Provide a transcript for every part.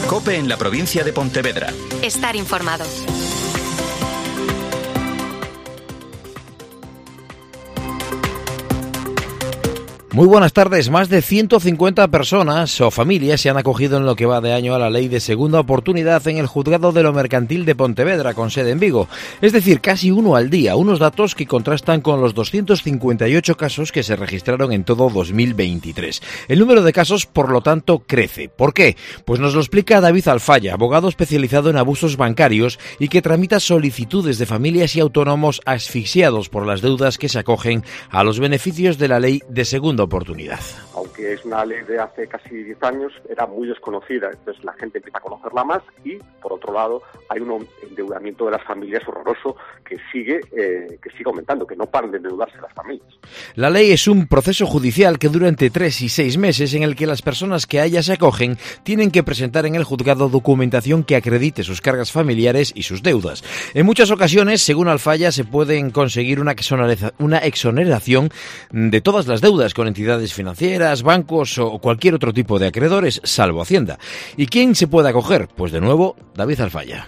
COPE en la provincia de Pontevedra. Estar informado. Muy buenas tardes. Más de 150 personas o familias se han acogido en lo que va de año a la ley de segunda oportunidad en el Juzgado de lo Mercantil de Pontevedra, con sede en Vigo. Es decir, casi uno al día, unos datos que contrastan con los 258 casos que se registraron en todo 2023. El número de casos, por lo tanto, crece. ¿Por qué? Pues nos lo explica David Alfaya, abogado especializado en abusos bancarios y que tramita solicitudes de familias y autónomos asfixiados por las deudas que se acogen a los beneficios de la ley de segunda oportunidad. Aunque es una ley de hace casi 10 años, era muy desconocida, entonces la gente empieza a conocerla más y, por otro lado, hay un endeudamiento de las familias horroroso que sigue aumentando, que no paran de endeudarse las familias. La ley es un proceso judicial que dura entre 3 y 6 meses en el que las personas que a ella se acogen tienen que presentar en el juzgado documentación que acredite sus cargas familiares y sus deudas. En muchas ocasiones, según Alfaya, se pueden conseguir una exoneración de todas las deudas con entidades financieras, bancos o cualquier otro tipo de acreedores, salvo Hacienda. ¿Y quién se puede acoger? Pues de nuevo, David Alfaya.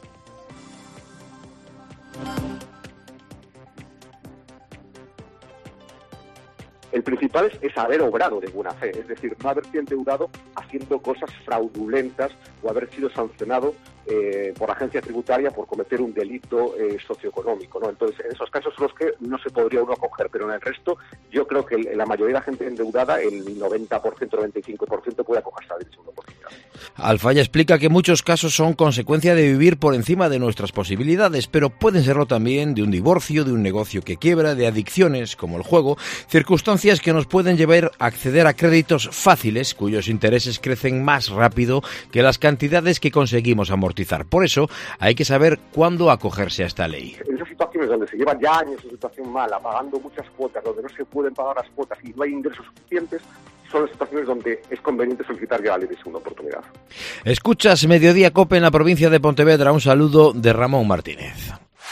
El principal es haber obrado de buena fe, es decir, no haberse endeudado haciendo cosas fraudulentas o haber sido sancionado por agencia tributaria por cometer un delito socioeconómico, ¿no? Entonces, en esos casos son los que no se podría uno acoger, pero en el resto yo creo que la mayoría de la gente endeudada, el 90%, 95% puede acogerse a la segunda oportunidad. Alfaya explica que muchos casos son consecuencia de vivir por encima de nuestras posibilidades, pero pueden serlo también de un divorcio, de un negocio que quiebra, de adicciones como el juego, circunstancias que nos pueden llevar a acceder a créditos fáciles cuyos intereses crecen más rápido que las cantidades que conseguimos amortizar. Por eso hay que saber cuándo acogerse a esta ley. En esas situaciones donde se llevan ya años en situación mala, pagando muchas cuotas, donde no se pueden pagar las cuotas y no hay ingresos suficientes, son las situaciones donde es conveniente solicitar ya la ley de segunda oportunidad. Escuchas Mediodía COPE en la provincia de Pontevedra. Un saludo de Ramón Martínez.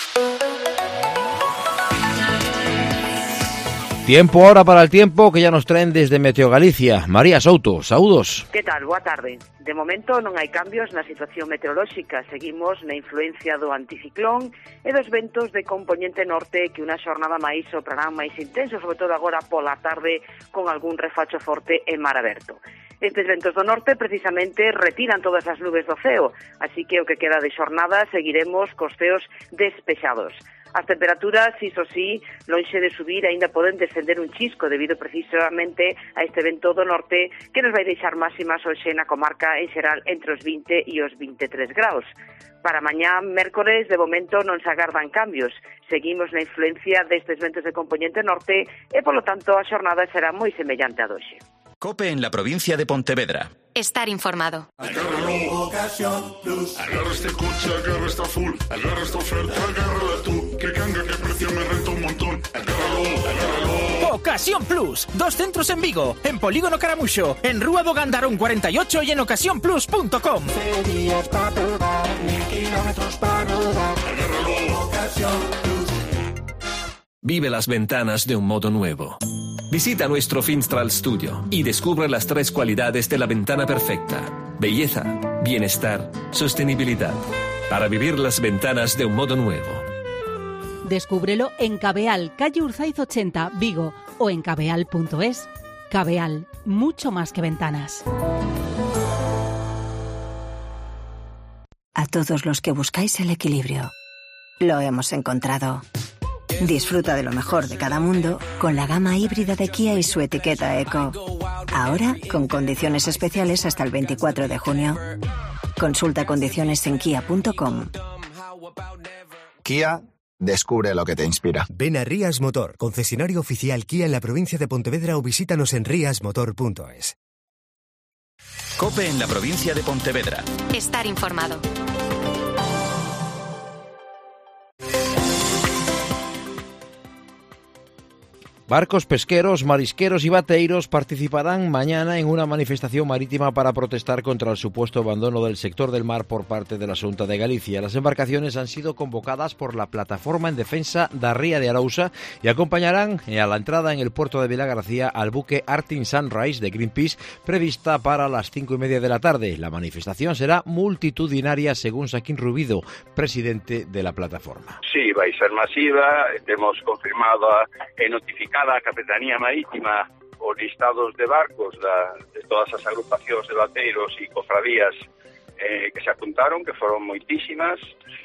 Tiempo ahora para el tiempo que ya nos traen desde Meteo Galicia. María Souto, saúdos. Que tal? Boa tarde. De momento non hai cambios na situación meteorolóxica. Seguimos na influencia do anticiclón e dos ventos de componente norte que unha xornada máis soprarán máis intenso, sobre todo agora pola tarde con algún refacho forte en mar aberto. Estes ventos do norte precisamente retiran todas as nubes do ceo, así que o que queda de xornada seguiremos cos ceos despexados. As temperaturas, iso sí, lonxe de subir, aínda poden descender un chisco debido precisamente a este vento do norte que nos vai deixar máximas hoxe na comarca en xeral entre os 20 e os 23 graus. Para mañá, mércores, de momento non se agardan cambios. Seguimos na influencia destes ventos de componente norte e, polo tanto, a xornada será moi semellante a doxe. COPE en la provincia de Pontevedra. Estar informado. Agárralo, Ocasión Plus. Agarra este coche, agarra esta full. Agarra esta oferta, agárrala tú. Que canga, que precio me renta un montón. Agárralo, agárralo. Ocasión Plus. 2 centros en Vigo, en Polígono Caramuxo, en Rúa do Gandarón 48 y en ocasiónplus.com. Ferias para probar, 1000 kilómetros para rodar. Agárralo, Ocasión Plus. Vive las ventanas de un modo nuevo. Visita nuestro Finstral Studio y descubre las 3 cualidades de la ventana perfecta: belleza, bienestar, sostenibilidad. Para vivir las ventanas de un modo nuevo. Descúbrelo en Cabeal, calle Urzaiz 80, Vigo, o en cabeal.es. Cabeal, mucho más que ventanas. A todos los que buscáis el equilibrio, lo hemos encontrado. Disfruta de lo mejor de cada mundo con la gama híbrida de Kia y su etiqueta Eco. Ahora con condiciones especiales hasta el 24 de junio. Consulta condiciones en kia.com. Kia, descubre lo que te inspira. Ven a Rías Motor, concesionario oficial Kia en la provincia de Pontevedra, o visítanos en riasmotor.es. COPE en la provincia de Pontevedra. Estar informado. Barcos pesqueros, marisqueros y bateiros participarán mañana en una manifestación marítima para protestar contra el supuesto abandono del sector del mar por parte de la Xunta de Galicia. Las embarcaciones han sido convocadas por la Plataforma en Defensa da Ría de Arousa y acompañarán a la entrada en el puerto de Vilagarcía al buque Arctic Sunrise de Greenpeace, prevista para las 5:30 de la tarde. La manifestación será multitudinaria, según Saquín Rubido, presidente de la plataforma. Sí, vai ser masiva. Temos confirmado e notificada a Capitanía Marítima os listados de barcos de todas as agrupacións de bateiros e cofradías que se apuntaron, que foron moitísimas.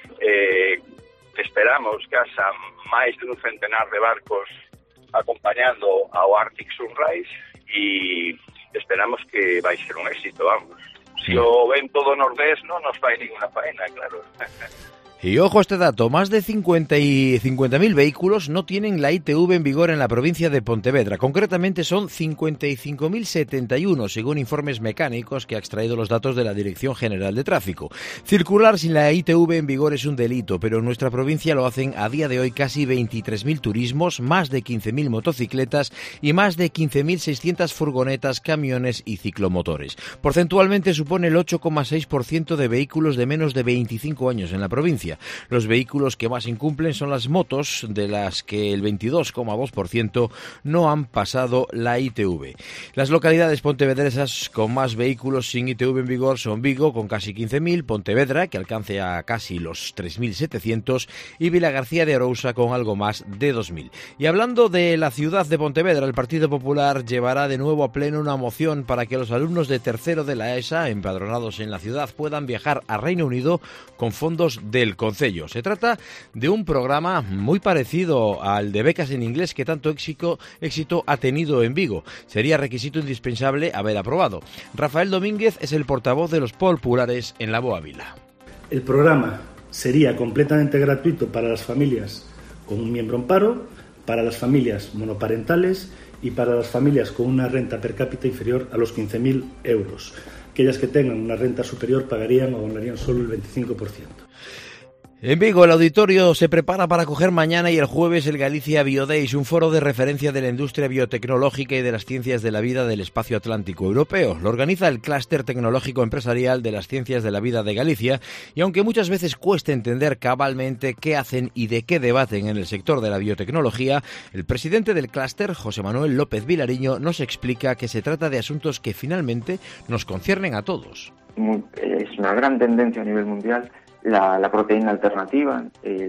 Esperamos que haxa máis de un centenar de barcos acompañando ao Arctic Sunrise e esperamos que vai ser un éxito, vamos. Se o vento do nordés non nos fai ninguna faena, claro. Y ojo a este dato, más de 50.000 vehículos no tienen la ITV en vigor en la provincia de Pontevedra. Concretamente son 55.071, según informes mecánicos que ha extraído los datos de la Dirección General de Tráfico. Circular sin la ITV en vigor es un delito, pero en nuestra provincia lo hacen a día de hoy casi 23.000 turismos, más de 15.000 motocicletas y más de 15.600 furgonetas, camiones y ciclomotores. Porcentualmente supone el 8,6% de vehículos de menos de 25 años en la provincia. Los vehículos que más incumplen son las motos, de las que el 22,2% no han pasado la ITV. Las localidades pontevedresas con más vehículos sin ITV en vigor son Vigo, con casi 15.000, Pontevedra, que alcance a casi los 3.700, y Vilagarcía de Arousa, con algo más de 2.000. Y hablando de la ciudad de Pontevedra, el Partido Popular llevará de nuevo a pleno una moción para que los alumnos de tercero de la ESA, empadronados en la ciudad, puedan viajar a Reino Unido con fondos del Concello. Se trata de un programa muy parecido al de becas en inglés que tanto éxito ha tenido en Vigo. Sería requisito indispensable haber aprobado. Rafael Domínguez es el portavoz de los populares en la Boa Vila. El programa sería completamente gratuito para las familias con un miembro en paro, para las familias monoparentales y para las familias con una renta per cápita inferior a los 15.000 euros. Aquellas que tengan una renta superior pagarían o abonarían solo el 25%. En Vigo, el auditorio se prepara para acoger mañana y el jueves el Galicia BioDays, un foro de referencia de la industria biotecnológica y de las ciencias de la vida del espacio atlántico europeo. Lo organiza el Clúster Tecnológico Empresarial de las Ciencias de la Vida de Galicia, y aunque muchas veces cueste entender cabalmente qué hacen y de qué debaten en el sector de la biotecnología, el presidente del clúster, José Manuel López Vilariño, nos explica que se trata de asuntos que finalmente nos conciernen a todos. Es una gran tendencia a nivel mundial la proteína alternativa,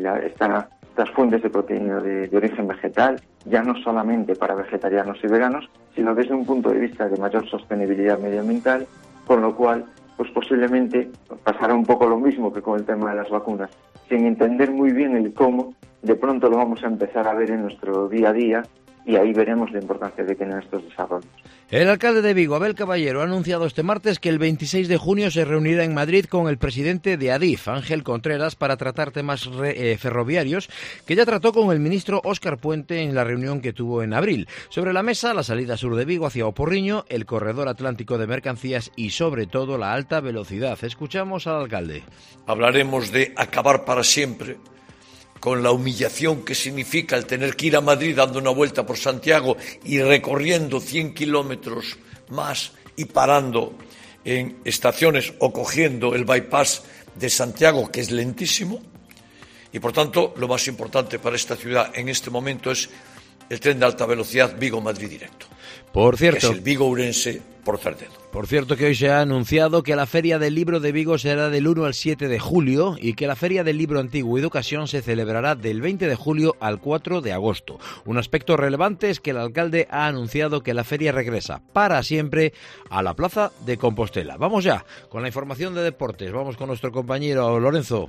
estas fuentes de proteína de origen vegetal, ya no solamente para vegetarianos y veganos, sino desde un punto de vista de mayor sostenibilidad medioambiental, con lo cual pues posiblemente pasará un poco lo mismo que con el tema de las vacunas. Sin entender muy bien el cómo, de pronto lo vamos a empezar a ver en nuestro día a día, y ahí veremos la importancia que tienen estos desarrollos. El alcalde de Vigo, Abel Caballero, ha anunciado este martes que el 26 de junio se reunirá en Madrid con el presidente de Adif, Ángel Contreras, para tratar temas ferroviarios, que ya trató con el ministro Óscar Puente en la reunión que tuvo en abril. Sobre la mesa, la salida sur de Vigo hacia Oporriño, el corredor atlántico de mercancías y, sobre todo, la alta velocidad. Escuchamos al alcalde. Hablaremos de acabar para siempre con la humillación que significa el tener que ir a Madrid dando una vuelta por Santiago y recorriendo 100 kilómetros más y parando en estaciones o cogiendo el bypass de Santiago, que es lentísimo. Y por tanto, lo más importante para esta ciudad en este momento es el tren de alta velocidad Vigo-Madrid directo. Por cierto, que es el Vigo-Ourense por Cerdedo. Por cierto, que hoy se ha anunciado que la Feria del Libro de Vigo será del 1 al 7 de julio y que la Feria del Libro Antiguo y de Ocasión se celebrará del 20 de julio al 4 de agosto. Un aspecto relevante es que el alcalde ha anunciado que la feria regresa para siempre a la Plaza de Compostela. Vamos ya con la información de deportes. Vamos con nuestro compañero Lorenzo.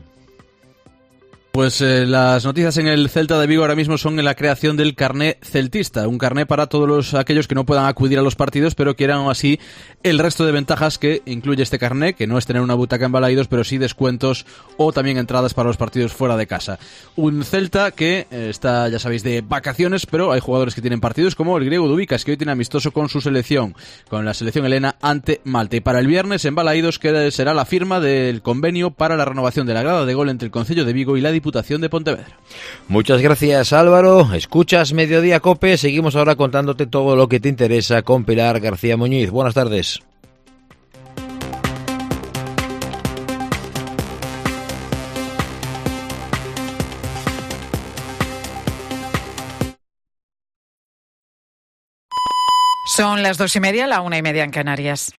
Pues las noticias en el Celta de Vigo ahora mismo son en la creación del carné celtista, un carné para todos aquellos que no puedan acudir a los partidos, pero quieran aún así el resto de ventajas que incluye este carné, que no es tener una butaca en Balaídos, pero sí descuentos o también entradas para los partidos fuera de casa. Un Celta que está, ya sabéis, de vacaciones, pero hay jugadores que tienen partidos, como el griego Dubicas, que hoy tiene amistoso con su selección, con la selección helena ante Malta. Y para el viernes en Balaídos será la firma del convenio para la renovación de la grada de gol entre el Concello de Vigo y la Diputación Diputación de Pontevedra. Muchas gracias, Álvaro. Escuchas Mediodía COPE. Seguimos ahora contándote todo lo que te interesa con Pilar García Muñiz. Buenas tardes. Son las 2:30, la 1:30 en Canarias.